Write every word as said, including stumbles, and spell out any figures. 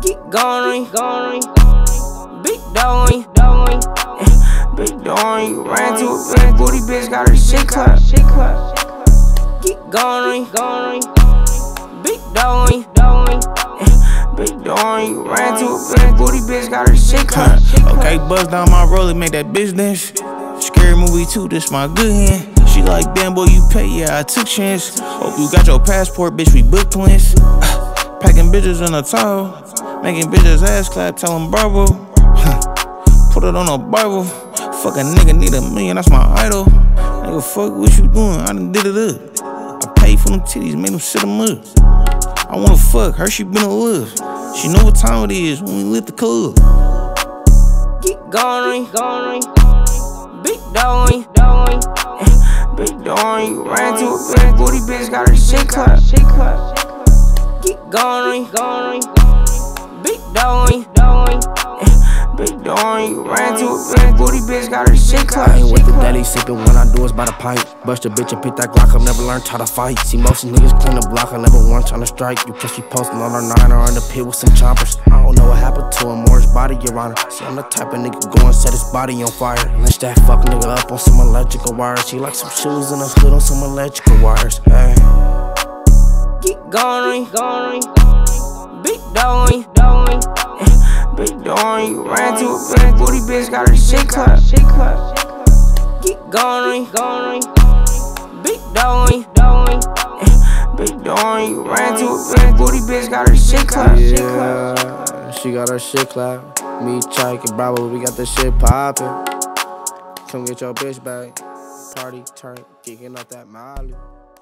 Keep going, going. Big doing, doing. Big doing. You ran to a big booty bitch, got her shit clap. Keep going, going. Big doing, doing. Big doing. You ran to a big booty bitch, got her shit clap. Okay, buzz down my roller, make that business. Scary movie too, this my good hand. She like, damn boy, you pay, yeah, I took chance. Hope you got your passport, bitch, we booked twins. Packing bitches in a towel, making bitches ass clap, tell them bravo. Put it on a Bible. Fuck a nigga, need a million, that's my idol. Nigga, fuck what you doing, I done did it up. I paid for them titties, made them sit them up. I wanna fuck, her she been in love. She know what time it is when we lit the club. Keep going, going. Big doing, doing. Big doing. You ran to a big booty bitch, got her shit clap. Keep going, going. Big doing, doing. Big doing. You ran to a big booty bitch, got her shit clap. I ain't with the deli sippin' when I do it's by the pipe. Bust a bitch and pick that Glock, I've never learned how to fight. See most of niggas clean the block, I never once tryna strike. You catch me postin' on her nine or in the pit with some choppers. I don't know what happened to him or his body, your honor. See, I'm the type of nigga go and set his body on fire. Lynch that fuck nigga up on some electrical wires. She like some shoes in the hood on some electrical wires. Hey. Keep going, going. Big doing, doing. Big doing. You ran to a big booty bitch, got her shit clap. Keep going, going. Big doing, doing. Big doing. You ran to a big booty bitch, got her shit clap. Yeah, she got her shit clap. Me, Chike, and Bravo, we got this shit poppin'. Come get your bitch back. Party turn, kicking up that Molly.